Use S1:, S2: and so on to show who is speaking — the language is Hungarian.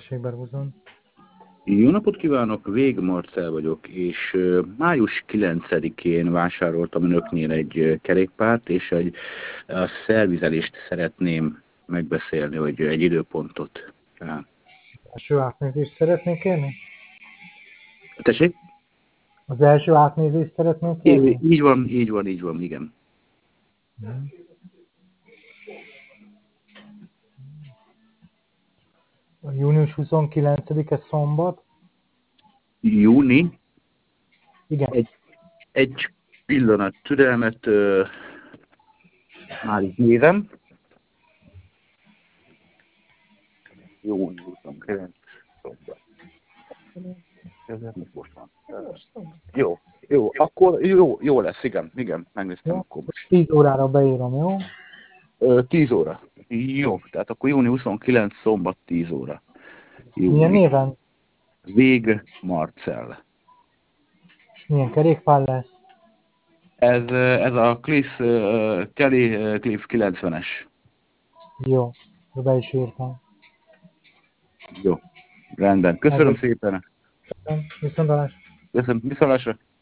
S1: Tessék, Berguzon.
S2: Jó napot kívánok, Vég Marcell vagyok, és május 9-én vásároltam önöknél egy kerékpárt, és a szervizelést szeretném megbeszélni, hogy egy időpontot.
S1: Első átnézést szeretnék kérni?
S2: Tessék?
S1: Az első átnézést szeretnék kérni?
S2: Így van, igen.
S1: A június 29-e szombat?
S2: Júni?
S1: Igen.
S2: Egy pillanat türelmet, már így nézem. Júni 29 szombat. Ez most van. Jó, akkor jó lesz, igen, megnéztem
S1: Jó.
S2: akkor most.
S1: 10 órára beírom, jó?
S2: 10 óra. Jó, tehát akkor júni 29 szombat 10 óra.
S1: Milyen néven?
S2: Vég Marcell.
S1: És milyen kerékpár lesz?
S2: Ez a Kelly Cliff 90-es.
S1: Jó, be is írtam.
S2: Jó, rendben. Köszönöm szépen.
S1: Viszontlátásra.
S2: Köszönöm, viszontlátásra.